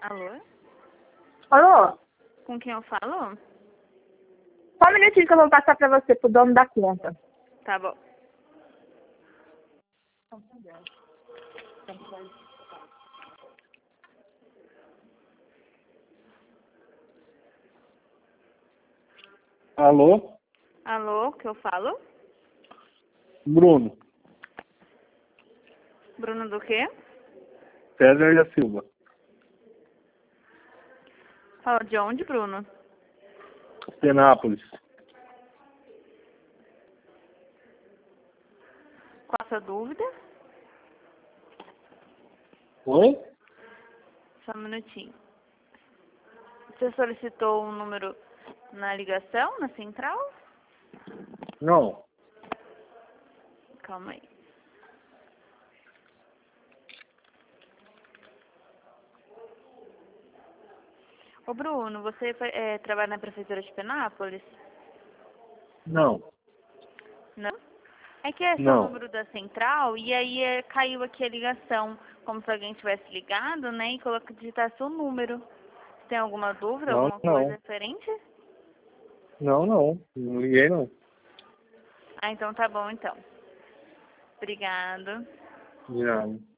Alô? Alô? Com quem eu falo? Só um minutinho que eu vou passar pra você, pro dono da conta. Tá bom. Alô? Alô, que eu falo? Bruno. Bruno do quê? César da Silva. Fala de onde, Bruno? Penápolis. Qual a sua dúvida? Oi? Só um minutinho. Você solicitou um número na ligação, na central? Não. Calma aí. Ô Bruno, você trabalha na prefeitura de Penápolis? Não. Não? É que esse é o Não. número da central e aí caiu aqui a ligação, como se alguém tivesse ligado, né? E digitasse o número. Você tem alguma dúvida, Não, alguma não. coisa diferente? Não, não. Não liguei, não. Ah, então tá bom então. Obrigada. Já.